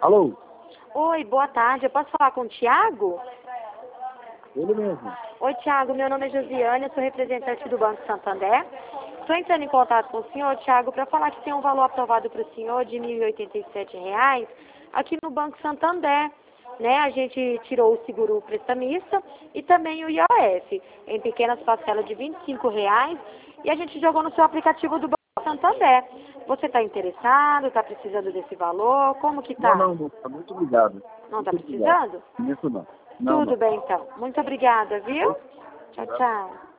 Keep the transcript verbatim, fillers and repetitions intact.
Alô? Oi, boa tarde. Eu posso falar com o Thiago? Ele mesmo. Oi, Thiago. Meu nome é Josiane, eu sou representante do Banco Santander. Estou entrando em contato com o senhor, Thiago, para falar que tem um valor aprovado para o senhor de mil e oitenta e sete reais aqui no Banco Santander. Né? A gente tirou o seguro prestamista e também o I O F em pequenas parcelas de vinte e cinco reais e a gente jogou no seu aplicativo do Banco Santander. Você está interessado? Está precisando desse valor? Como que tá? Não, não, não. Tá muito obrigado. Não está Muito obrigado. precisando? Isso não. Não, Tudo não. bem, então. Muito obrigada, viu? Tchau, tchau.